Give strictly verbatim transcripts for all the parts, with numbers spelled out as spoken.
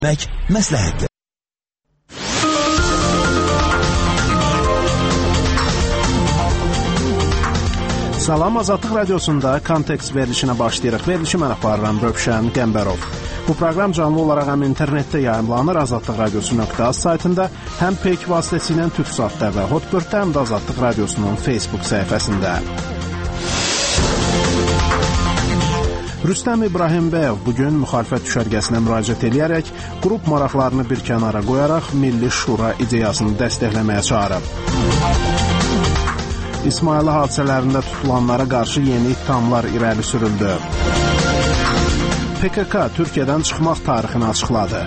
məsləhətdir. Salam, Azadlıq Radiosunda Kontekst verilişinə başlayırıq. Verilişi mən aparıram, Rövşən Qəmbərov. Bu proqram canlı olaraq həm internetdə yayımlanır, azadlıq radiosu nöqtə az saytında, həm Peyk vasitəsilə TürkSatda və Hotbirddə, həm də Azadlıq Radiosunun Facebook səhifəsində. Rüstəm İbrahimbəyov bugün müxalifət düşərgəsinə müraciət edərək, qrup maraqlarını bir kənara qoyaraq Milli Şura ideyasını dəstəkləməyə çağırıb. İsmayılı hadisələrində tutulanlara qarşı yeni ittihamlar irəli sürüldü. P K K Türkiyədən çıxmaq tarixini açıqladı.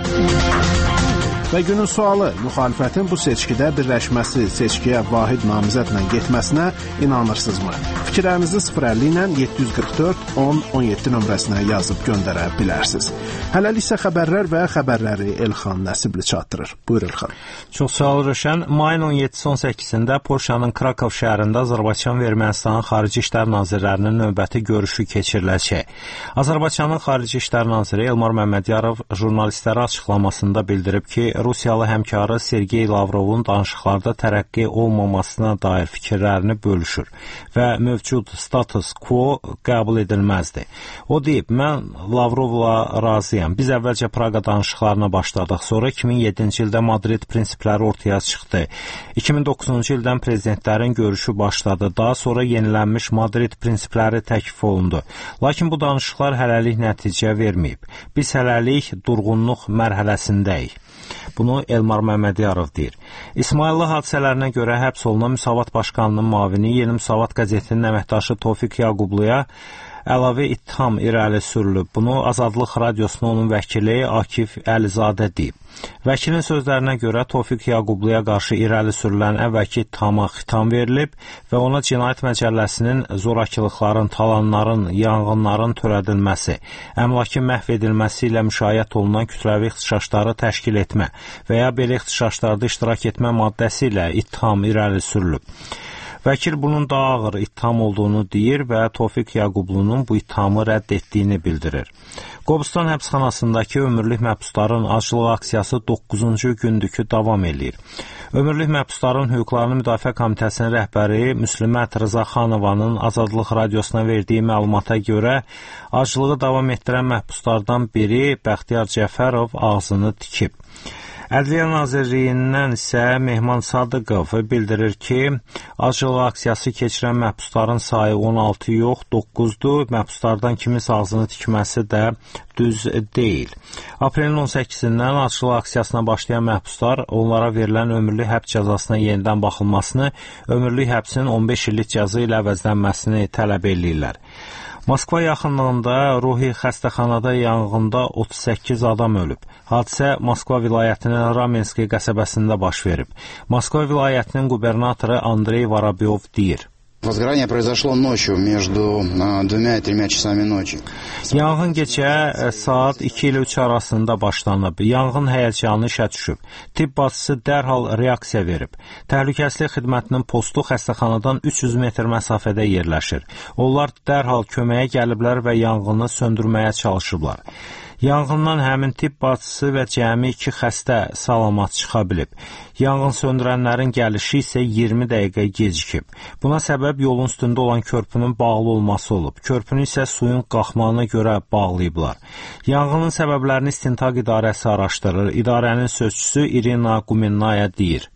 Və günün sualı, müxalifətin bu seçkidə birləşməsi, seçkiyə vahid namizədlə getməsinə inanırsınızmı? Fikirlərinizi sıfır əlli ilə yeddi yüz qırx dörd on on yeddi nömrəsinə yazıb göndərə bilərsiniz. Hələlik isə xəbərlər və xəbərləri Elxan Nəsibli çatdırır. Buyur Elxan. Çox sağ ol Rövşən. Mayın on yeddisi on səkkizində Polşanın Krakov şəhərində Azərbaycan və Ermənistanın Xarici İşlər Nazirlərinin növbəti görüşü keçiriləcək. Azərbaycanın Xarici İşlər Naziri Elmar Məmmədiyarov jurnalistlərə açıqlamasında bildirib ki, Rusiyalı həmkarı Sergey Lavrovun danışıqlarda tərəqqi olmamasına dair fikirlərini bölüşür və mövcud status quo qəbul edilməzdir. O deyib, mən Lavrovla razıyam. Biz əvvəlcə Praqa danışıqlarına başladıq, sonra iki min yeddinci ildə Madrid prinsipləri ortaya çıxdı. iki min doqquzuncu ildən prezidentlərin görüşü başladı, daha sonra yenilənmiş Madrid prinsipləri təklif olundu. Lakin bu danışıqlar hələlik nəticə verməyib. Biz hələlik durğunluq mərhələsindəyik. Bunu Elmar Məmmədiyarov deyir. İsmayıllı hadisələrinə görə həbs olunan Müsavat Başqanının müavini Yeni Müsavat qəzetinin əməkdaşı Tofiq Yaqubluya əlavə ittiham irəli sürülüb. Bunu Azadlıq Radiosunun onun vəkili Akif Əlizadə deyib. Vəkilin sözlərinə görə Tofiq Yaqubluya qarşı irəli sürülən əvvəlki ittihama xitam verilib və ona cinayət məcəlləsinin zorakılıqların, talanların, yanğınların törədilməsi, əmlakın məhv edilməsi ilə müşayiət olunan kütləvi ixtişaşları təşkil etmə və ya belə ixtişaşlarda iştirak etmə maddəsi ilə ittiham irəli sürülüb. Vəkil bunun daha ağır ittiham olduğunu deyir və Tofiq Yaqublunun bu ittihamı rədd etdiyini bildirir. Qobustan həbsxanasındakı ömürlük məhbusların aclıq aksiyası doqquzuncu gündür ki, davam edir. Ömürlük məhbusların hüquqlarını müdafiə komitəsinin rəhbəri Müslümət Rızaxanovanın Azadlıq Radiosuna verdiyi məlumata görə aclığı davam etdirən məhbuslardan biri Bəxtiyar Cəfərov ağzını tikib. Ədliyyə Nazirliyindən isə Mehman Sadıqov bildirir ki, aclıq aksiyası keçirən məhbusların sayı on altı yox, doqquzdur. Məhbuslardan kiminsə ağzını tikməsi də düz deyil. Aprelin on səkkizindən aclıq aksiyasına başlayan məhbuslar onlara verilən ömürlük həbs cəzasına yenidən baxılmasını, ömürlük həbsin on beş illik cəza ilə əvəzlənməsini tələb edirlər. Moskva yaxınlığında ruhi xəstəxanada yanğında otuz səkkiz adam ölüb. Hadisə Moskva vilayətinin Ramenski qəsəbəsində baş verib. Moskva vilayətinin qubernatoru Andrey Varabyov deyir. Возгорание произошло ночью между двумя и тремя часами ночи. Yanğın gecə saat iki ilə üç arasında başlanıb. Yanğın həyəcanı işə düşüb. Tibb bacısı dərhal reaksiya verib. Təhlükəsizlik xidmətinin postu xəstəxanadan üç yüz metr məsafədə yerləşir. Onlar dərhal köməyə gəliblər və yanğını söndürməyə çalışıblar. Yanğından həmin tibb bacısı və cəmi iki xəstə salamat çıxa bilib. Yanğın söndürənlərin gəlişi isə iyirmi dəqiqə gecikib. Buna səbəb yolun üstündə olan körpünün bağlı olması olub. Körpünü isə suyun qalxmağına görə bağlayıblar. Yanğının səbəblərini İstintaq İdarəsi araşdırır. İdarənin sözçüsü İrina Quminnaya deyir.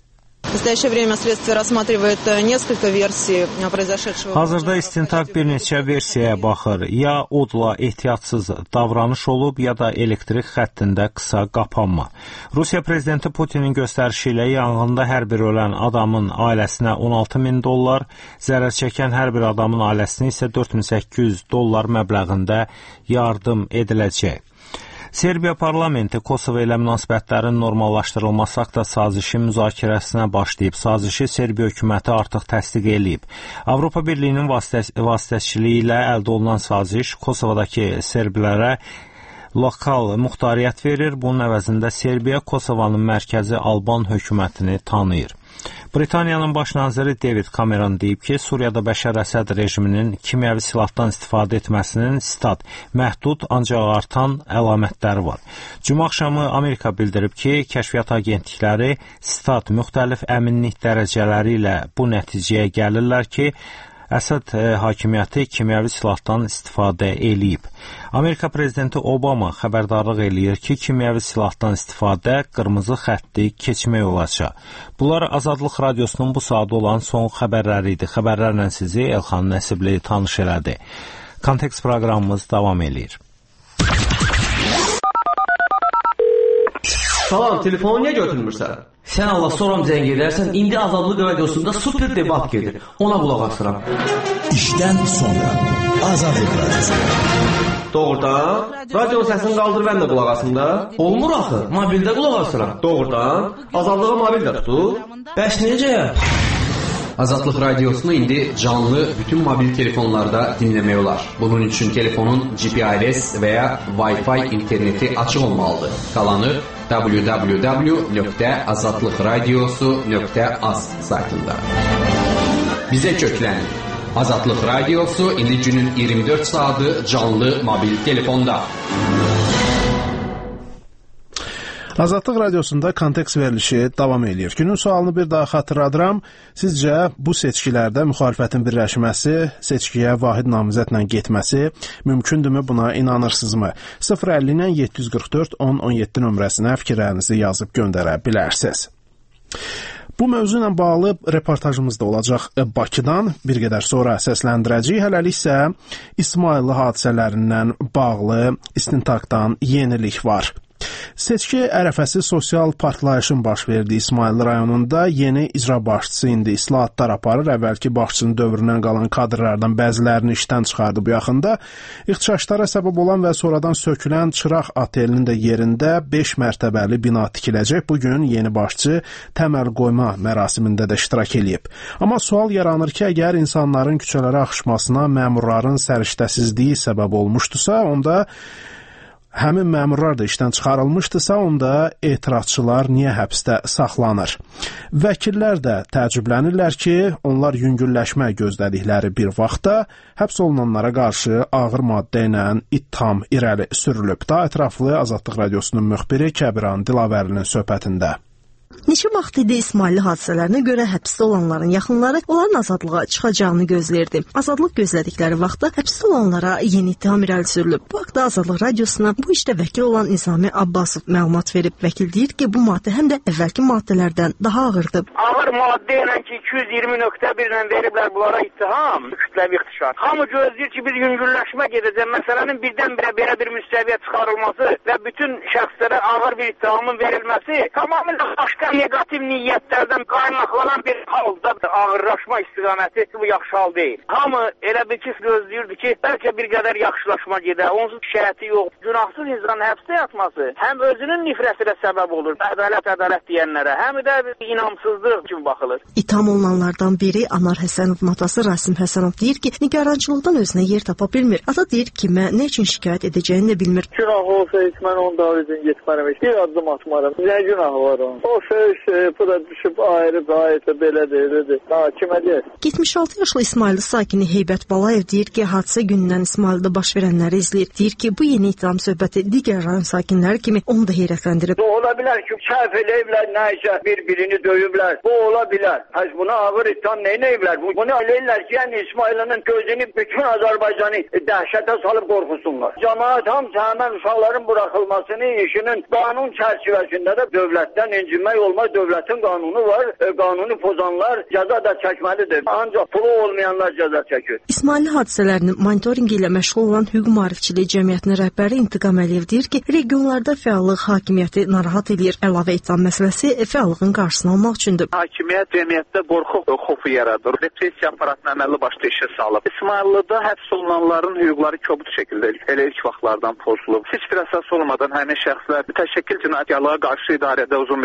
Hazırda istintaq bir neçə versiyaya baxır. Ya odla ehtiyatsız davranış olub, ya da elektrik xəttində qısa qapanma. Rusiya prezidenti Putinin göstərişi ilə yanğında hər bir ölən adamın ailəsinə on altı min dollar, zərər çəkən hər bir adamın ailəsinə isə dörd min səkkiz yüz dollar məbləğində yardım ediləcək. Serbiya parlamenti Kosovo ilə münasibətlərin normallaşdırılması haqda sazişin müzakirəsinə başlayıb. Sazişi Serbiya hökuməti artıq təsdiq edib. Avropa Birliyinin vasitəçiliyi ilə əldə olunan saziş Kosovodakı serbilərə lokal muxtariyyət verir. Bunun əvəzində Serbiya Kosovanın mərkəzi Alban hökumətini tanıyır. Britaniyanın baş naziri David Cameron deyib ki, Suriyada Bəşər Əsəd rejiminin kimyəvi silahdan istifadə etməsinin stat məhdud, ancaq artan əlamətləri var. Cümə axşamı Amerika bildirib ki, kəşfiyyat agentlikləri stat müxtəlif əminlik dərəcələri ilə bu nəticəyə gəlirlər ki, Əsəd hakimiyyəti kimyəvi silahdan istifadə eləyib. Amerika prezidenti Obama xəbərdarlıq eləyir ki, kimyəvi silahdan istifadə qırmızı xətti keçmək olacaq. Bunlar Azadlıq Radiosunun bu saat olan son xəbərləri idi. Xəbərlərlə sizi Elxan Nəsibli tanış elədi. Kontekst proqramımız davam eləyir. Salam, telefonu niyə götürmürsən? Sən Allah soram zəng edərsən, indi Azadlıq Radiosunda super debat gedir. Ona qulaq asıram. İşdən sonra Azadlıq Radiosu. Doğrudan? Radionun səsini qaldır, mən də qulaq asım da. Olmur axı, mobildə qulaq asıram. Doğrudan? Azadlığa mobil də tutur. Bəs necə? Azadlıq Radiosunu indi canlı bütün mobil telefonlarda dinləmək olar. Bunun üçün telefonun G P R S və ya Wi-Fi interneti açıq olmalıdır. Qalanı w w w nöqtə azadlıq radiosu nöqtə az saytında. Bizə köklənin. Azadlıq Radiosu indi günün iyirmi dörd saatı canlı mobil telefonda. Azadlıq Radiosunda kontekst verilişi davam edir. Günün sualını bir daha xatırladıram. Sizcə bu seçkilərdə müxalifətin birləşməsi, seçkiyə vahid namizədlə getməsi mümkündürmü? Buna inanırsınızmı? sıfır əlli ilə yeddi yüz qırx dörd on on yeddi nömrəsinə fikirlərinizi yazıb göndərə bilərsiniz. Bu mövzu ilə bağlı reportajımız da olacaq Bakıdan. Bir qədər sonra səsləndirəcəyik. Hələlik isə İsmayıllı hadisələrindən bağlı istintaqdan yenilik var. Seçki ərəfəsi sosial partlayışın baş verdiyi İsmayıllı rayonunda yeni icra başçısı indi islahatlar aparır. Əvvəlki başçının dövründən qalan kadrlardan bəzilərini işdən çıxardı bu yaxında. İxtişaşlara səbəb olan və sonradan sökülən Çıraq otelinin də yerində beş mərtəbəli bina tikiləcək. Bugün yeni başçı təməl qoyma mərasimində də iştirak eləyib. Amma sual yaranır ki, əgər insanların küçələrə axışmasına məmurların səriştəsizliyi səbəb olmuşdusa, onda həmin məmurlar da işdən çıxarılmışdısa, onda etirazçılar niyə həbsdə saxlanır? Vəkillər də təəccüblənirlər ki, onlar yüngülləşmə gözlədikləri bir vaxtda həbs olunanlara qarşı ağır maddə ilə ittiham irəli sürülüb. Daha ətraflı Azadlıq Radiosunun müxbiri Kəbiran Dilavərlinin söhbətində. Neçə vaxt idi İsmayıllı hadisələrinə görə həbsdə olanların yaxınları onların azadlığa çıxacağını gözləyirdi. Azadlıq gözlədikləri vaxtda həbsdə olanlara yeni ittiham irəli sürülüb. Bu haqda Azadlıq Radiosuna bu işdə vəkil olan Nizami Abbasov məlumat verib. Vəkil deyir ki, bu maddə həm də əvvəlki maddələrdən daha ağırdır. Ağır maddə ilə ki, iki yüz iyirmi nöqtə bir ilə veriblər bunlara ittiham, kütləvi ixtişaş. Hamı gözləyir ki, bir yüngülləşmə gedəcək. Məsələnin birdən-birə belə bir müstəviyə çıxarılması və bütün şəxslərə ağır bir ittihamın verilməsi tamamilə başqa negativ niyyətlərdən qaynaqlanan bir halda ağırlaşma istiqaməti bu yaxşı hal deyil. Hamı elə bir ki, gözləyirdi ki, bəlkə bir qədər yaxşılaşma gedər, onsuz şəhəti yox. Günahsız insanın həbsdə yatması həm özünün nifrətinə səbəb olur, ədalət, ədalət deyənlərə, həm də inamsızlıq kimi baxılır. İttiham olunanlardan biri Anar Həsənovun atası Rasim Həsənov deyir ki, nigarançılıqdan özünə yer tapa bilmir. Ata deyir ki, mən nə üçün şikayət edəcəyini də bilmir. Günah olsa heç mən onun davrizini getmərəm, bir addım atmarım. Nə günahı var onun? O şey, bu da düşüb ayrı qayıtı belə deyilir. Hakimə deyir. yetmiş altı yaşlı İsmayıllı sakini Heybət Balayev deyir ki, hadisə günündən İsmayıllıda baş verənləri izləyir. Deyir ki, bu yeni ittiham söhbəti digər rayon sakinləri kimi onu da heyrətləndirib. Bu ola bilər ki, səhv eləyiblər, nəysə bir-birini döyüblər. Bu ola bilər. Həz buna ağır ittiham neynəyiblər? Bunu eləyirlər ki, yəni İsmayıllının gözünü bütün Azərbaycanı dəhşətə salıb qorxusunlar. Cəmaət hamısı həmən uşaqların buraxılmasını işinin qanun çərçivəsində də dövlətdən incinmək olmaz. Dövlətin qanunu var, e, qanunu pozanlar cəza da çəkməlidir. Ancaq pulu olmayanlar cəza çəkir. İsmayıllı hadisələrinin monitoringi ilə məşğul olan Hüquq Maarifçiliyi Cəmiyyətinin rəhbəri İntiqam Əliyev deyir ki, regionlarda fəallıq hakimiyyəti narahat edir. Əlavə ittiham məsələsi fəallığın qarşısını almaq üçündür. Hakimiyyət cəmiyyətdə qorxu xofu yaradır. Repressiya aparatının əməlli başlı işə salıb. İsmayıllıda həbs olunanların hüquqları kobud şəkildə elə ilk vaxtlardan pozulub. Heç bir əsas olmadan həmin şəxslər təşəkkül cinayətkarlığa qarşı idarədə uzun müddət saxlanılır.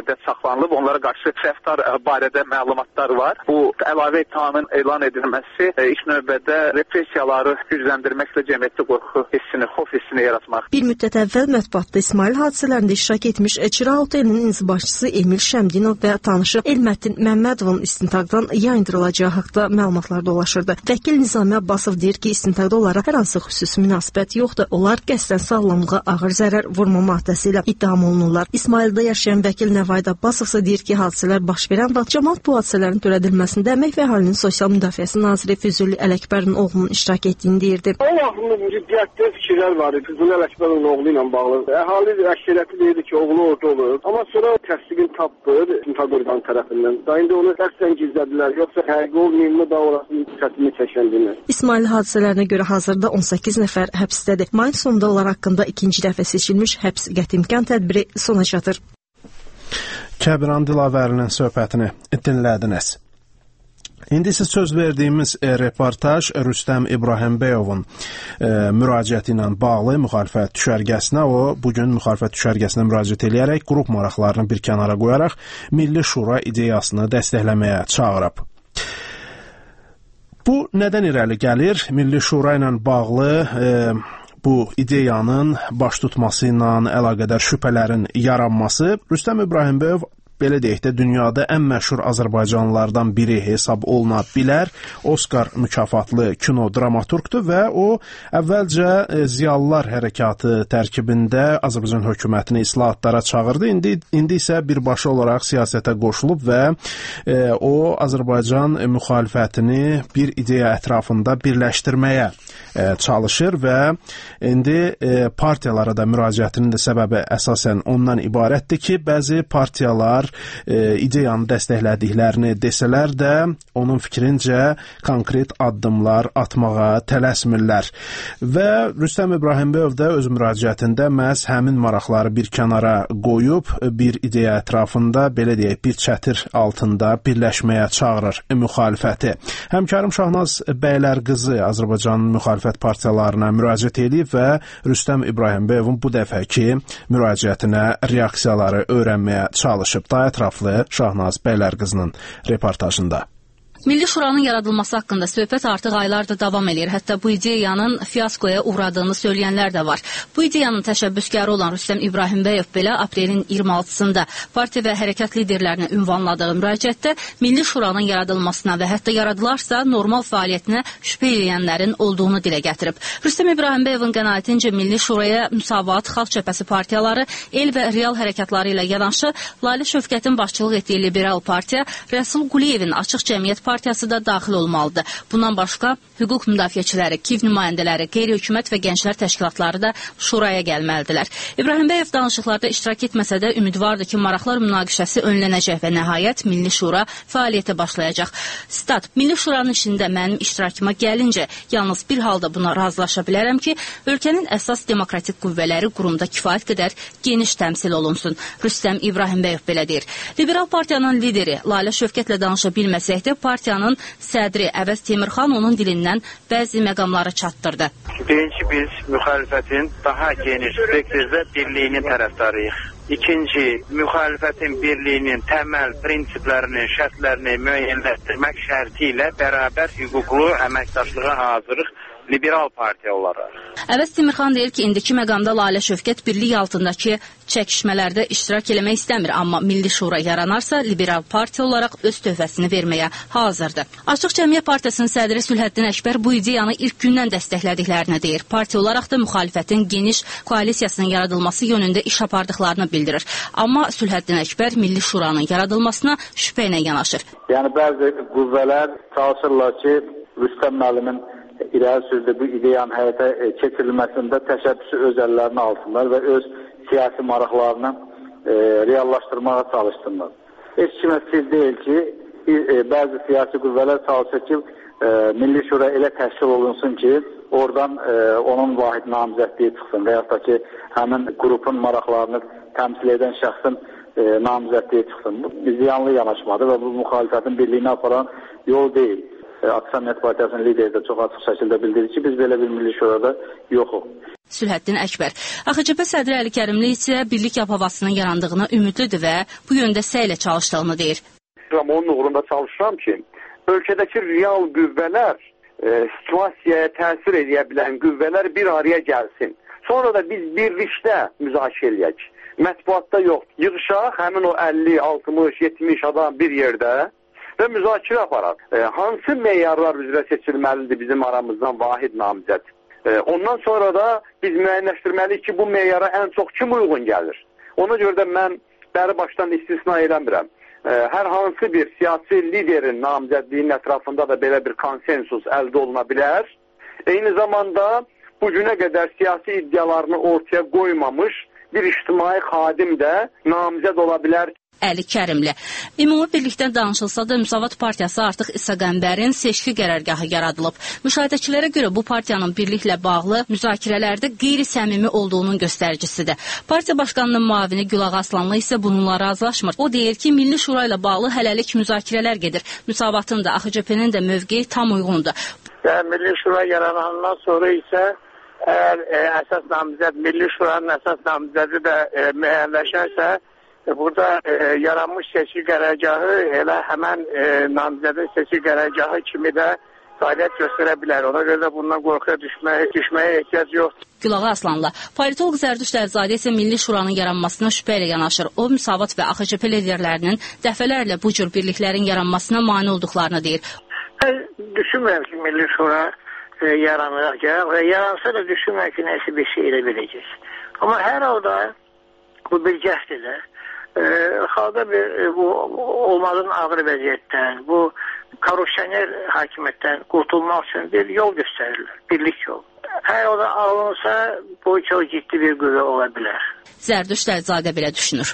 saxlanılıb. Onlara qarşı rəftar barədə məlumatlar var. Bu əlavə ittihamın elan edilməsi ilk növbədə repressiyaları gücləndirməklə cəmiyyətdə qorxu hissini, xof hissini yaratmaq. Bir müddət əvvəl mətbuatda İsmail hadisələrində iştirak etmiş Çira Otelinin inzibaşçısı Emil Şəmdinov və tanışı Elməttin Məmmədovun istintaqdan yayındırılacağı haqda məlumatlar dolaşırdı. Vəkil Nizami Abbasov deyir ki, istintaqda onlara hər hansı xüsusi münasibət yoxdur. Onlar qəsdən sağlamlığa ağır zərər vurma maddəsi ilə ittiham olunurlar. İsmaildə yaşayan vəkil Nəvaid Abbasov isə deyir ki, hadisələr baş verən vaxt cəmaət bu hadisələrin törədilməsində Əmək və Əhalinin Sosial Müdafiəsi naziri Füzuli Ələkbərin oğlunun iştirak etdiyini deyirdi. O vaxtında ciddiyyətli fikirlər var idi Füzuli Ələkbərin oğlu ilə bağlı. Əhali əksəriyyəti deyirdi ki, oğlu orada olur. Amma sonra təsdiqini tapdı istintaq orqanı tərəfindən. Daha indi onu qəsdən gizlədilər, yoxsa həqiqi olmayımlı da orasının səsini çəkəndini. İsmail hadisələrinə görə hazırda on səkkiz nəfər həbsdədir. Mayın sonunda onlar haqqında ikinci dəfə seçilmiş həbs qətimkan tədbiri sona çatır. Kəbiran Dilavərinin söhbətini dinlədiniz. İndi isə söz verdiyimiz e, reportaj Rüstəm İbrahimbəyovun e, müraciəti ilə bağlı müxalifət düşərgəsinə, o bugün müxalifət düşərgəsinə müraciət edərək qrup maraqlarını bir kənara qoyaraq Milli Şura ideyasını dəstəkləməyə çağırıb. Bu nədən irəli gəlir? Milli Şura ilə bağlı e, bu ideyanın baş tutması ilə əlaqədar şübhələrin yaranması. Rüstəm İbrahimbəyov belə deyək də, dünyada ən məşhur Azərbaycanlılardan biri hesab oluna bilər. Oskar mükafatlı kino dramaturqdur və o əvvəlcə e, Ziyalılar Hərəkatı tərkibində Azərbaycan hökumətini islahatlara çağırdı. İndi, indi isə birbaşa olaraq siyasətə qoşulub və e, o Azərbaycan müxalifətini bir ideya ətrafında birləşdirməyə e, çalışır və indi e, partiyalara da müraciətinin də səbəbi əsasən ondan ibarətdir ki, bəzi partiyalar E, ideyanı dəstəklədiklərini desələr də onun fikrincə konkret addımlar atmağa tələsmirlər. Və Rüstəm İbrahimbəyov da öz müraciətində məhz həmin maraqları bir kənara qoyub bir ideya ətrafında, belə deyək, bir çətir altında birləşməyə çağırır müxalifəti. Həmkarım Şahnaz Bəylərqızı Azərbaycanın müxalifət partiyalarına müraciət edib və Rüstəm İbrahimbəyovun bu dəfəki müraciətinə reaksiyaları öyrənməyə çalışıb. Daha ətraflı Şahnaz Bəylərqızının reportajında. Milli Şuranın yaradılması haqqında söhbət artıq aylardır davam edir. Hətta bu ideyanın fiaskoya uğradığını söyləyənlər də var. Bu ideyanın təşəbbüskarı olan Rüstəm İbrahimbəyov belə aprelin iyirmi altısında partiya və hərəkat liderlərinə ünvanladığı müraciətdə Milli Şuranın yaradılmasına və hətta yaradılarsa normal fəaliyyətinə şübhə edənlərin olduğunu dilə gətirib. Rüstəm İbrahimbəyovun qənaətincə Milli Şuraya Müsavat, Xalq Cəbhəsi partiyaları, el və real hərəkatları ilə yanaşı Lalə Şövkətin başçılıq etdiyi liberal partiya, Rəsul Quliyevin Açıq Cəmiyyət partiyası da daxil olmalıdır. Bundan başqa hüquq müdafiəçiləri, KİV nümayəndələri, qeyri-hökumət və gənclər təşkilatları da şuraya gəlməlidirlər. İbrahimbəyov danışıqlarda iştirak etməsə də ümidvardır ki, maraqlar münaqişəsi önlənəcək və nəhayət Milli Şura fəaliyyətə başlayacaq. Stat, Milli Şuranın işində mənim iştirakıma gəlincə, yalnız bir halda buna razılaşa bilərəm ki, ölkənin əsas demokratik qüvvələri qurumda kifayət qədər geniş təmsil olunsun. Rüstəm İbrahimbəyov belə deyir. Liberal partiyanın lideri Lalə Şövkətlə danışa bilməsək də, partiyanın sədri Əvəz Temirxan onun dilindən bəzi məqamları çatdırdı. Birinci, biz müxalifətin daha geniş spektrdə birliyinin tərəfdarıyıq. İkinci, müxalifətin birliyinin təməl prinsiplərini, şərtlərini müəyyənləşdirmək şərti ilə bərabər hüquqlu əməkdaşlığa hazırıq liberal partiya olaraq. Əvəz Temirxan deyir ki, indiki məqamda Lalə Şövkət birlik altındakı çəkişmələrdə iştirak eləmək istəmir, amma Milli Şura yaranarsa liberal partiya olaraq öz töhfəsini verməyə hazırdır. Açıq Cəmiyyət Partiyasının sədri Sülhəddin Əkbər bu ideyanı ilk gündən dəstəklədiklərini deyir. Partiya olaraq da müxalifətin geniş koalisiyasının yaradılması yönündə iş apardıqlarını bildirir. Amma Sülhəddin Əkbər Milli Şuranın yaradılmasına şübhə ilə yanaşır. Yəni bəzi qüvvələr çalışırlar ki, Rüstəm müəllimin irəli sürdüyü bu ideyanın həyata keçirilməsində təşəbbüsü öz əllərinə alsınlar və öz siyasi maraqlarını e, reallaşdırmağa çalışsınlar. Heç kimə sir deyil ki, e, bəzi siyasi qüvvələr çalışır ki, e, Milli Şura elə təşkil olunsun ki, oradan e, onun vahid namizədliyi çıxsın və yaxud da ki, həmin qrupun maraqlarını təmsil edən şəxsin e, namizədliyi çıxsın. Bu ziyanlı yanaşmadır və bu müxalifətin birliyini aparan yol deyil. Aksamiyət Partiyasının lideri də çox açıq şəkildə bildirdi ki, biz belə bir Milli Şurada yoxuq. Sülhəddin Əkbər. A X C P sədri Əli Kərimli isə birlik havasının yarandığına ümidlidir və bu yöndə səylə çalışdığını deyir. Onun uğrunda çalışıram ki, ölkədəki real qüvvələr, e, situasiyaya təsir edə bilən qüvvələr bir araya gəlsin. Sonra da biz birlikdə müzakirə edək. Mətbuatda yox. Yığışaq, həmin o əlli, altmış, yetmiş adam bir yerdə və müzakirə aparaq. E, hansı meyarlar üzrə seçilməlidir bizim aramızdan vahid namizəd? E, ondan sonra da biz müəyyənləşdirməliyik ki, bu meyara ən çox kim uyğun gəlir? Ona görə də mən bəri başdan istisna eləmirəm. E, hər hansı bir siyasi liderin namizədliyinin ətrafında da belə bir konsensus əldə oluna bilər. Eyni zamanda bu günə qədər siyasi iddialarını ortaya qoymamış bir ictimai xadim də namizəd ola bilər. Əli Kərimli. Ümumi birlikdən danışılsa da Müsavat Partiyası artıq İsa Qəmbərin seçki qərargahı yaradılıb. Müşahidəçilərə görə bu partiyanın birliklə bağlı müzakirələrdə qeyri-səmimi olduğunun göstəricisidir. Partiya başqanının müavini Gülağa Aslanlı isə bununla razılaşmır. O deyir ki, Milli Şura ilə bağlı hələlik müzakirələr gedir. Müsavatın da A X C P-nin də mövqeyi tam uyğundur. Yəni, Milli Şura yaranandan sonra isə əgər e, əsas namizəd, Milli Şuranın əsas namizədi də e, müəyyənləşərsə, e, burada e, yaranmış seçki qərargahı elə həmən e, namizədin seçki qərargahı kimi də fəaliyyət göstərə bilər. Ona görə də bundan qorxuya düşməyə, düşməyə ehtiyac yoxdur. Gülağa Aslanlı. Politolog Zərdüşt Ərzadə isə Milli Şuranın yaranmasına şübhə ilə yanaşır. O, Müsavat və A X C P liderlərinin dəfələrlə bu cür birliklərin yaranmasına mane olduqlarını deyir. Mən düşünmürəm ki, Milli Şura e, yaranacaq və yaransa da düşünmürəm ki, nəsə bir şey elə biləcək. Amma hər halda bu bir cəhdidir. E, xalqa bir e, bu olmadığın ağır vəziyyətdən, bu korrupsioner hakimiyyətdən qurtulmaq üçün bir yol göstərirlər, birlik yol. Hər halda alınsa bu çox ciddi bir qüvvə ola bilər. Zərdüşt Ərzadə belə düşünür.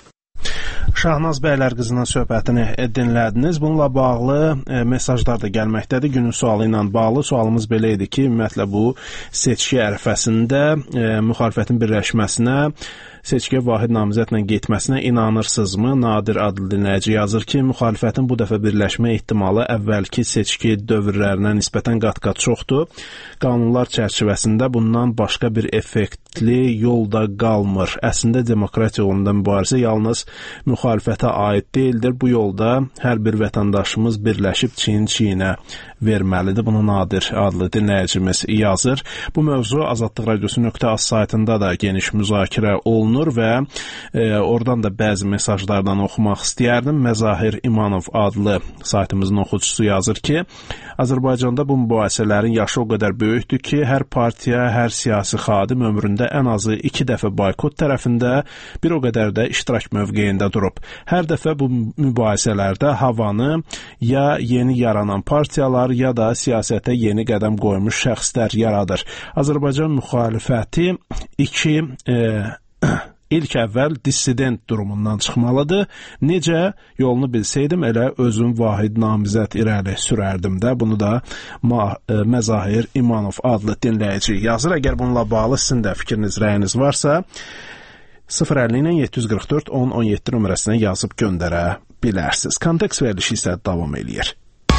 Şahnaz bəylər qızının söhbətini dinlədiniz. Bununla bağlı e, mesajlar da gəlməkdədir. Günün sualı ilə bağlı sualımız belə idi ki, ümumiyyətlə bu seçki ərəfəsində e, müxalifətin birləşməsinə, seçkiyə vahid namizədlə getməsinə inanırsınızmı? Nadir adlı dinləyici yazır ki, müxalifətin bu dəfə birləşmə ehtimalı əvvəlki seçki dövrlərinə nisbətən qat-qat çoxdur. Qanunlar çərçivəsində bundan başqa bir effektli yolda qalmır. Əslində demokratiya yolunda mübarizə yalnız müxalifətə aid deyildir. Bu yolda hər bir vətəndaşımız birləşib çiyin-çiyinə verməlidir. Bunu Nadir adlı dinləyicimiz yazır. Bu mövzu azadlıq radiosu nöqtə az saytında da geniş müzakirə olunur və e, oradan da bəzi mesajlardan oxumaq istəyərdim. Məzahir İmanov adlı saytımızın oxucusu yazır ki, Azərbaycanda bu mübahisələrin yaşı o qədər böyükdür ki, hər partiya, hər siyasi xadim ömründə ən azı iki dəfə boykot tərəfində, bir o qədər də iştirak mövqeyində durub. Hər dəfə bu mübahisələrdə havanı ya yeni yaranan partiyalar, ya da siyasətə yeni qədəm qoymuş şəxslər yaradır. Azərbaycan müxalifəti iki e, ilk əvvəl dissident durumundan çıxmalıdır. Necə yolunu bilsəydim, elə özüm vahid namizəd irəli sürərdim də. Bunu da Ma e, Məzahir İmanov adlı dinləyici yazır. Əgər bununla bağlı sizin də fikriniz, rəyiniz varsa, sıfır əlli ilə yeddi yüz qırx dörd on on yeddi nömrəsinə yazıb göndərə bilərsiniz. Kontekst verilişi isə davam eləyir.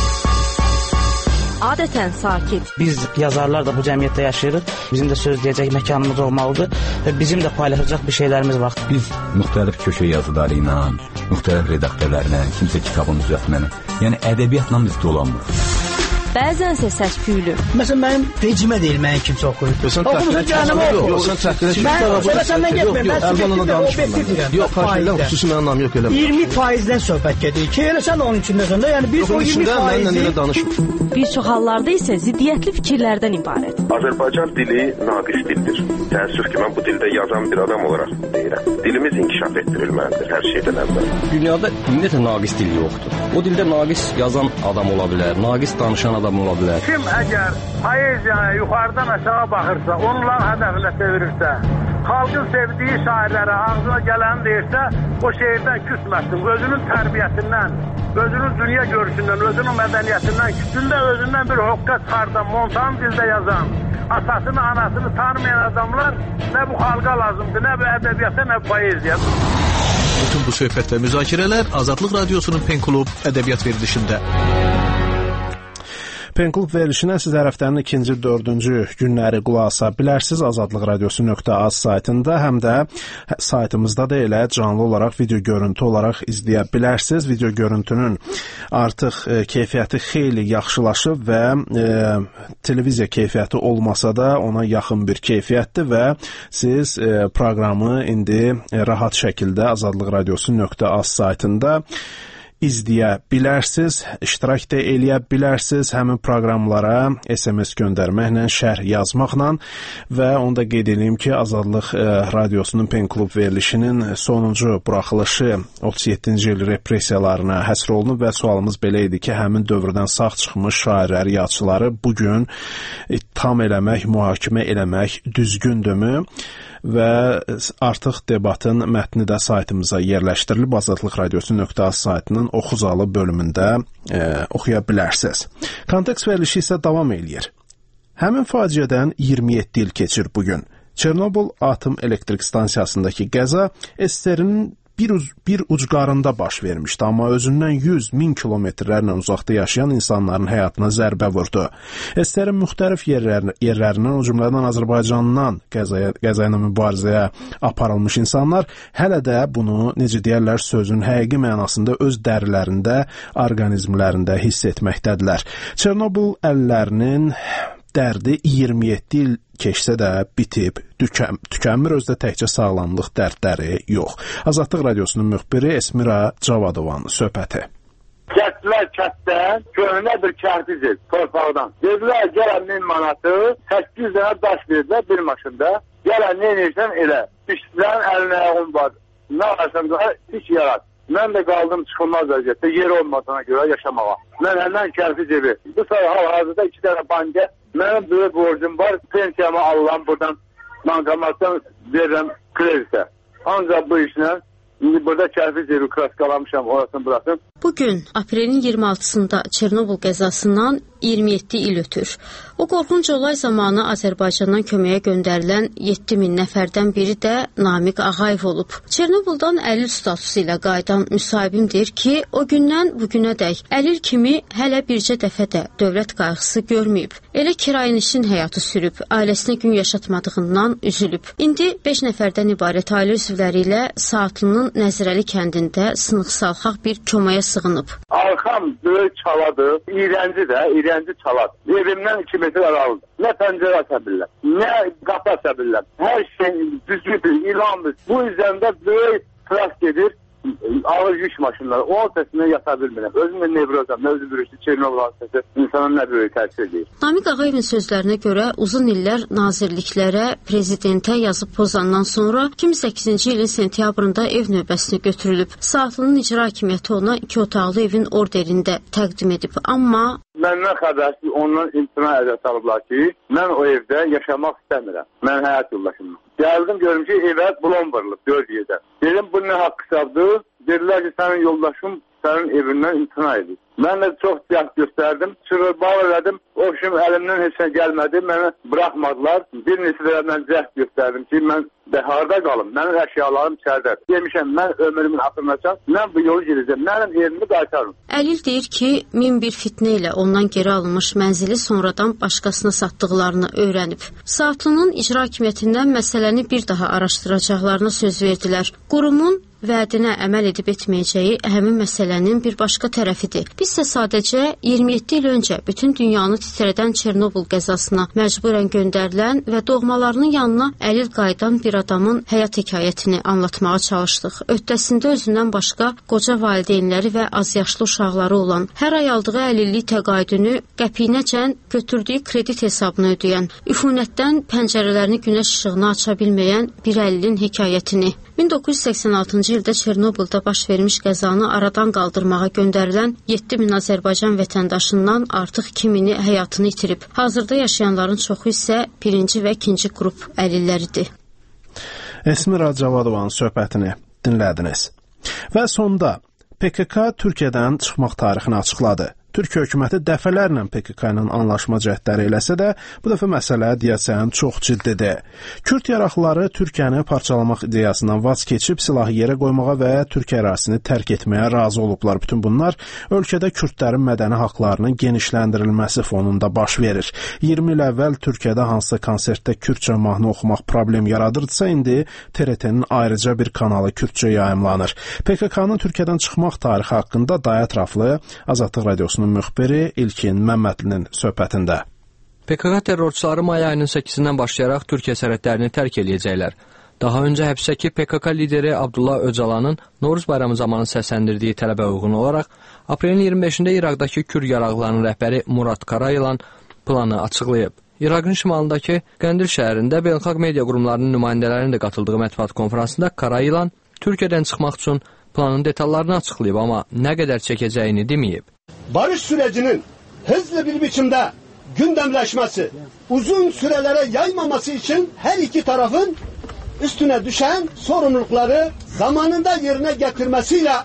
Adətən sakit. Biz yazarlar da bu cəmiyyətdə yaşayırıq. Bizim də söz deyəcək məkanımız olmalıdır və bizim də paylaşacaq bir şeylərimiz var. Biz müxtəlif köşə yazıları ilə, müxtəlif redaktörlərlə, kimsə kitabın düzəltməni, yəni ədəbiyyatla biz dolanmırıq. Bəzənsə səs-küylü. Məsələn, mənim vecimə deyil, mənə kimsə oxuyur. Oxumusun canımı oxuyur. Yox, sən təhqilə çıxır. Mən səbəsəndən getmir. Mən əvvəl danışmıram. Yox, xahiş xüsusi mənim anlam yox elə. iyirmi faizdən söhbət gedir ki, elə sən onun içindəsən də, yəni biz o iyirmi faizi... Bir çox hallarda isə ziddiyyətli fikirlərdən ibarət. Azərbaycan dili naqis dildir. Təəssüf ki, mən bu dildə yazan bir adam olaraq deyirəm. Dilimiz inkişaf etdirilməlidir hər şeydən əvvəl. Dünyada ümumiyyətlə naqis dil yoxdur. O dildə naqis yazan adam ola bilər, naqis danışan adam ola bilər. Kim əgər poeziyaya yuxarıdan aşağı baxırsa, onların hədəfinə çevirirsə, xalqın sevdiyi şairlərə ağzına gələni deyirsə, o şeirdən küsməsin. Özünün tərbiyəsindən, özünün dünya görüşündən, özünün mədəniyyətindən küsündə özündən bir hoqqa çıxardan, montan dildə yazan, atasını, anasını tanımayan adamlar nə bu xalqa lazımdır, nə bu ədəbiyyata, nə bu poeziya. Bütün bu söhbət və müzakirələr Azadlıq Radiosunun Pen Klub ədəbiyyat verilişində. Penklub verilişinə siz hər həftənin ikinci, dördüncü günləri qulaq asa bilərsiniz. Azadlıq radiosu nöqtə az saytında, həm də saytımızda da elə canlı olaraq video görüntü olaraq izləyə bilərsiniz. Video görüntünün artıq e, keyfiyyəti xeyli yaxşılaşıb və e, televiziya keyfiyyəti olmasa da ona yaxın bir keyfiyyətdir və siz e, proqramı indi e, rahat şəkildə Azadlıq radiosu nöqtə az saytında izləyə bilərsiniz, iştirak da eləyə bilərsiniz həmin proqramlara S M S göndərməklə, şərh yazmaqla və onu da qeyd edeyim ki, Azadlıq e, radiosunun Penklub verilişinin sonuncu buraxılışı otuz yeddinci il repressiyalarına həsr olunub və sualımız belə idi ki, həmin dövrdən sağ çıxmış şairləri, yazıçıları bugün ittiham eləmək, mühakimə eləmək düzgündürmü? Və artıq debatın mətni də saytımıza yerləşdirilib. Azadlıq radiosu nöqtə az saytının oxuzalı bölümündə e, oxuya bilərsiniz. Kontekst verilişi isə davam eləyir. Həmin faciədən iyirmi yeddi il keçir bugün. Çernobıl atom elektrik stansiyasındakı qəza S S R-nin bir, uc, bir ucqarında baş vermişdi, amma özündən yüz min kilometrlərlə uzaqda yaşayan insanların həyatına zərbə vurdu. S S R-in müxtəlif yerlər, yerlərindən, o cümlədən Azərbaycandan qəzaya, qəza ilə mübarizəyə aparılmış insanlar hələ də bunu, necə deyərlər, sözün həqiqi mənasında öz dərilərində, orqanizmlərində hiss etməkdədirlər. Çernobıl əllərinin dərdi iyirmi yeddi il keçsə də bitib, tükən, tükənmir, özdə təkcə sağlamlıq dərdləri yox. Azadlıq radiosunun müxbiri Esmira Cavadovanın söhbəti. Kətdilər kətdən, köhnə bir kərpiz ev, torpaqdan. Dedilər, gələn min manatı, səkkiz dənə daş verdilər bir maşında. Gələn nə edirsən elə. İşçilərin əlinə ayağım var. Nə varsan da iş yarat. Mən də qaldım çıxılmaz vəziyyətdə, yer olmadığına görə yaşamağa. Mən həmən kərpiz evi. Bu sonra hal-hazırda iki dənə banka, mənim böyük borcum var, pensiyamı alıram buradan, bankamatdan verirəm kreditə. Ancaq bu işlə, indi burada kərpiz evi kraskalamışam, orasını bırakın. Bugün, aprelin iyirmi altısında Çernobıl qəzasından iyirmi yeddi il ötür. O qorxunc olay zamanı Azərbaycandan köməyə göndərilən yeddi min nəfərdən biri də Namiq Ağayev olub. Çernobıldan əlil statusu ilə qayıdan müsahibim deyir ki, o gündən bugünədək əlil kimi hələ bircə dəfə də dövlət qayğısı görməyib. Elə kirayənişin həyatı sürüb, ailəsinə gün yaşatmadığından üzülüb. İndi beş nəfərdən ibarət ailə üzvləri ilə Saatlının Nəzirəli kəndində sınıq-salxaq bir köməyə sığınıb. Arxam böyük çaladır, iyrənci də, iyrənci çaladır. Evimdən iki metr aralıdır. Nə pəncərə aça bilirlər, nə qapı aça bilirlər. Hər şey düzgüdür, ilandır. Bu üzərində böyük trak gedir, ağır yük maşınları. O səsindən yata bilmirəm. Özüm də nevrozam, nə özü bürüşdü, Çernobıl hadisəsi insanın nə böyük təsir edir. Namiq Ağayevin sözlərinə görə uzun illər nazirliklərə, prezidentə yazıb pozandan sonra iki min səkkizinci ilin sentyabrında ev növbəsini götürülüb. Saatlının icra hakimiyyəti ona iki otaqlı evin orderində təqdim edib. Amma məndən xəbərsiz ondan imtina əziyyət alıblar ki, mən o evdə yaşamaq istəmirəm. Mən həyat yoldaşımla. Gəldim, görüm ki, evə blom vurulub, dörd yerdən. Dedim, bu nə haqq hesabdır? Dedilər ki, sənin yoldaşın sənin evindən imtina edir. Mən də çox cəhd göstərdim, çırır bağ elədim, o işim əlimdən heç nə gəlmədi, mənə buraxmadılar. Bir neçə də mən cəhd göstərdim ki, mən də harada qalım, mənim əşyalarım içəridə. Demişəm, mən ömrümün axırınacan, mən bu yolu gedəcəm, mənim evimi qaytarım. Əlil deyir ki, min bir fitnə ilə ondan geri alınmış mənzili sonradan başqasına satdıqlarını öyrənib. Saatlının icra hakimiyyətindən məsələni bir daha araşdıracaqlarına söz verdilər. Qurumun vədinə əməl edib etməyəcəyi həmin məsələnin bir başqa tərəfidir. Biz isə sadəcə iyirmi yeddi il öncə bütün dünyanı titrədən Çernobıl qəzasına məcburən göndərilən və doğmalarının yanına əlil qayıdan bir adamın həyat hekayətini anlatmağa çalışdıq. Öhdəsində özündən başqa qoca valideynləri və azyaşlı uşaqları olan, hər ay aldığı əlillik təqaüdünü qəpiyinəcən götürdüyü kredit hesabını ödəyən, üfunətdən pəncərələrini günəş işığına aça bilməyən bir əlilin hekayətini. min doqquz yüz səksən altıncı ildə Çernobılda baş vermiş qəzanı aradan qaldırmağa göndərilən yeddi min Azərbaycan vətəndaşından artıq iki mini həyatını itirib. Hazırda yaşayanların çoxu isə birinci və ikinci qrup əlilləridir. Esmira Cavadovanın söhbətini dinlədiniz. Və sonda P K K Türkiyədən çıxmaq tarixini açıqladı. Türkiyə hökuməti dəfələrlə P K K ilə anlaşma cəhdləri eləsə də, bu dəfə məsələ deyəsən çox ciddidir. Kürd yaraqlıları Türkiyəni parçalamaq ideyasından vaz keçib silahı yerə qoymağa və Türkiyə ərazisini tərk etməyə razı olublar. Bütün bunlar ölkədə kürdlərin mədəni haqlarının genişləndirilməsi fonunda baş verir. iyirmi il əvvəl Türkiyədə hansısa konsertdə kürdcə mahnı oxumaq problem yaradırdısa, indi T R T-nin ayrıca bir kanalı kürdcə yayımlanır. P K K-nın Türkiyədən çıxmaq tarixi haqqında daha ətraflı Azadlıq Radiosunun müxbiri İlkin Məmmədlinin söhbətində. P K K terrorçuları may ayının səkkizindən başlayaraq Türkiyə sərhədlərini tərk eləyəcəklər. Daha öncə həbsdəki P K K lideri Abdullah Öcalanın Novruz bayramı zamanı səsləndirdiyi tələbə uyğun olaraq aprelin iyirmi beşində İraqdakı Kürd yaraqlarının rəhbəri Murad Karayılan planı açıqlayıb. İraqın şimalındakı Qəndil şəhərində beynəlxalq media qurumlarının nümayəndələrinin də katıldığı mətbuat konferansında Karayılan Türkiyədən çıxmaq üçün planın detallarını açıqlayıb, amma nə qədər çəkəcəyini deməyib. Barış sürecinin hızlı bir biçimde gündemleşmesi, uzun sürelere yaymaması için her iki tarafın üstüne düşen sorumlulukları zamanında yerine getirmesiyle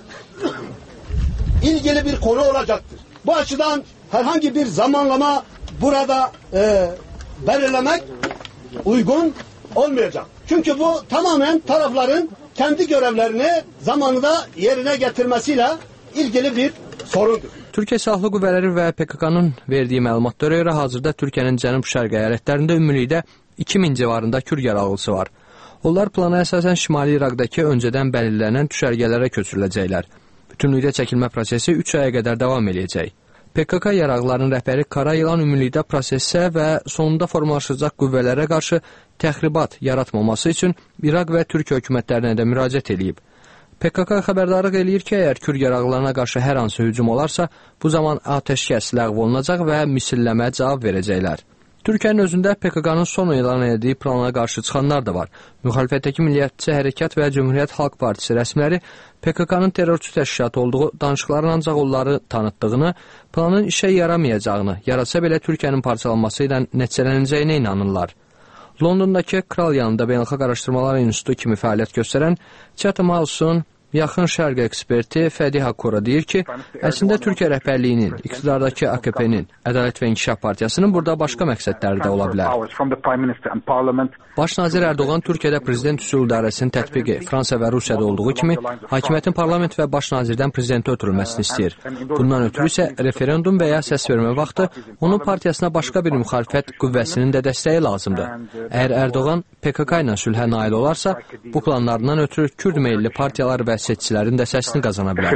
ilgili bir konu olacaktır. Bu açıdan herhangi bir zamanlama burada e, belirlemek uygun olmayacak. Çünkü bu tamamen tarafların kendi görevlerini zamanında yerine getirmesiyle ilgili bir sorundur. Türkiyə Silahlı Qüvvələri və P K K-nın verdiyi məlumatlara görə hazırda Türkiyənin cənub-şərq əyalətlərində ümumilikdə iki min civarında Kürd yaraqlısı var. Onlar plana əsasən Şimali İraqdakı öncədən bəlirlənən düşərgələrə köçürüləcəklər. Bütünlükdə çəkilmə prosesi üç aya qədər davam edəcək. P K K yaraqlarının rəhbəri Karayılan ümumilikdə prosesə və sonunda formalaşacaq qüvvələrə qarşı təxribat yaratmaması üçün İraq və Türkiyə hökumətlərinə də müraciət edib. P K K xəbərdarlıq eləyir ki, əgər Kürd yaraqlarına qarşı hər hansı hücum olarsa, bu zaman atəşkəs ləğv olunacaq və misilləmə cavab verəcəklər. Türkiyənin özündə P K K-nın son elan etdiyi plana qarşı çıxanlar da var. Müxalifətdəki Milliyyətçi Hərəkat və Cümhuriyyət Xalq Partisi rəsmiləri P K K-nın terrorçu təşkilat olduğu, danışıqların ancaq onları tanıtdığını, planın işə yaramayacağını, yaratsa belə Türkiyənin parçalanması ilə nəticələnəcəyinə inanırlar. Londondakı Kral yanında Beynəlxalq Araşdırmalar İnstitutu kimi fəaliyyət göstərən Chatham House-un Yaxın Şərq eksperti Fədi Hakora deyir ki, əslində Türkiyə rəhbərliyinin, iqtidardakı A K P-nin, Ədalət və İnkişaf Partiyasının burada başqa məqsədləri də ola bilər. Baş nazir Erdoğan Türkiyədə prezident üsul idarəsinin tətbiqi Fransa və Rusiyada olduğu kimi, hakimiyyətin parlament və baş nazirdən prezidentə ötürülməsini istəyir. Bundan ötürü isə referendum və ya səs vermə vaxtı onun partiyasına başqa bir müxalifət qüvvəsinin də dəstəyi lazımdır. Əgər Erdoğan P K K ilə sülhə nail olarsa, bu planlarından ötürü Kürd meyilli partiyalar və seçicilərin də səsini qazana bilər.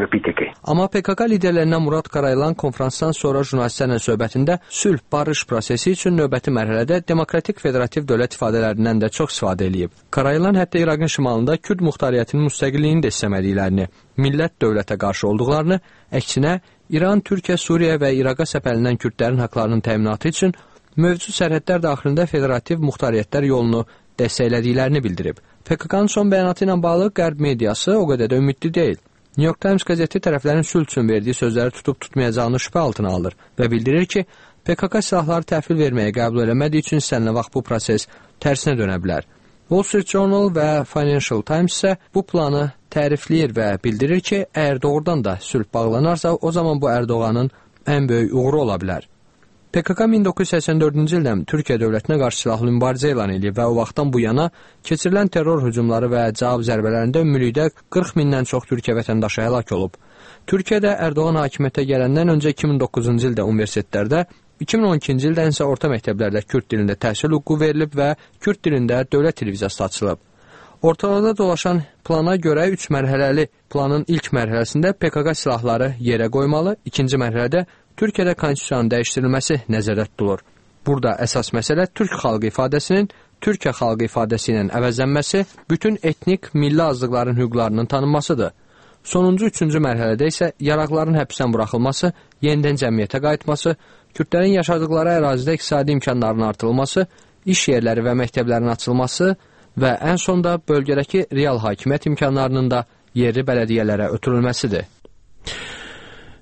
Amma P K K liderlərindən Murad Karayılan konferansdan sonra jurnalistlərlə söhbətində sülh, barış prosesi üçün növbəti mərhələdə demokratik federativ dövlət ifadələrindən də çox istifadə edib. Karayılan hətta İraqın şimalında Kürd muxtariyyətinin müstəqilliyini də istəmədiklərini, millət dövlətə qarşı olduqlarını, əksinə İran, Türkiyə, Suriyə və İraqa səpələnən kürdlərin haqlarının təminatı üçün mövcud sərhədlər daxilində federativ muxtariyyətlər yolunu dəstəklədiklərini bildirib. P K K-nın son bəyanatı ilə bağlı Qərb mediası o qədər də ümidli deyil. New York Times qəzeti tərəflərin sülh üçün verdiyi sözləri tutub tutmayacağını şübhə altına alır və bildirir ki, P K K silahları təhvil verməyə qəbul eləmədiyi üçün istənilən vaxt bu proses tərsinə dönə bilər. Wall Street Journal və Financial Times isə bu planı tərifləyir və bildirir ki, əgər doğrudan da sülh bağlanarsa, o zaman bu Erdoğanın ən böyük uğuru ola bilər. P K K min doqquz yüz səksən dördüncü ildən Türkiyə dövlətinə qarşı silahlı mübarizə elan edib və o vaxtdan bu yana keçirilən terror hücumları və cavab zərbələrində ümumilikdə qırx mindən çox Türkiyə vətəndaşı həlak olub. Türkiyədə Erdoğan hakimiyyətə gələndən öncə iki min doqquzuncu ildə universitetlərdə, iki min on ikinci ildə isə orta məktəblərdə Kürd dilində təhsil hüququ verilib və Kürd dilində dövlət televiziyası açılıb. Ortalıqda dolaşan plana görə üç mərhələli planın ilk mərhələsində P K K silahları yerə qoymalı, ikinci mərhələdə Türkiyədə konstitusiyanın dəyişdirilməsi nəzərdə tutulur. Burada əsas məsələ türk xalqı ifadəsinin Türkiyə xalqı ifadəsi ilə əvəzlənməsi, bütün etnik, milli azlıqların hüquqlarının tanınmasıdır. Sonuncu, üçüncü mərhələdə isə yaraqların həbsdən buraxılması, yenidən cəmiyyətə qayıtması, Kürdlərin yaşadıqları ərazidə iqtisadi imkanların artırılması, iş yerləri və məktəblərin açılması və ən sonda bölgədəki real hakimiyyət imkanlarının da yerli bələdiyyələrə ötürülməsidir.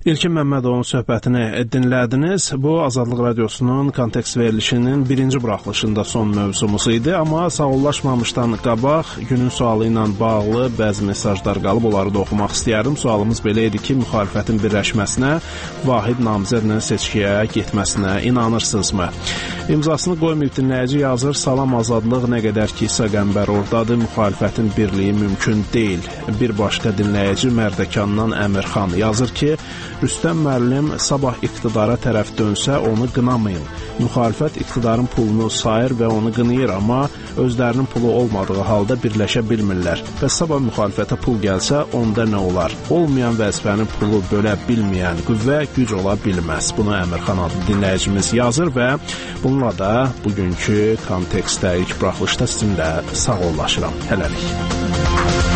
İlkin Məmmədovun söhbətini dinlədiniz. Bu, Azadlıq Radiosunun kontekst verilişinin birinci buraxılışında son mövzumuz idi. Amma sağollaşmamışdan qabaq günün sualı ilə bağlı bəzi mesajlar qalıb, onları da oxumaq istəyərdim. Sualımız belə idi ki, müxalifətin birləşməsinə, vahid namizədlə seçkiyə getməsinə inanırsınızmı? İmzasını qoymayıb dinləyici yazır, salam Azadlıq, nə qədər ki İsa Qəmbər oradadır, müxalifətin birliyi mümkün deyil. Bir başqa dinləyici Mərdəkandan Əmirxan yazır ki, Rüstəm müəllim sabah iqtidara tərəf dönsə onu qınamayın. Müxalifət iqtidarın pulunu sayır və onu qınayır, amma özlərinin pulu olmadığı halda birləşə bilmirlər. Və sabah müxalifətə pul gəlsə onda nə olar? Olmayan vəzifənin pulu bölə bilməyən qüvvə güc ola bilməz. Bunu Əmirxan adlı dinləyicimiz yazır və bununla da bugünkü kontekstdə ilk buraxılışda sizinlə sağollaşıram. Hələlik.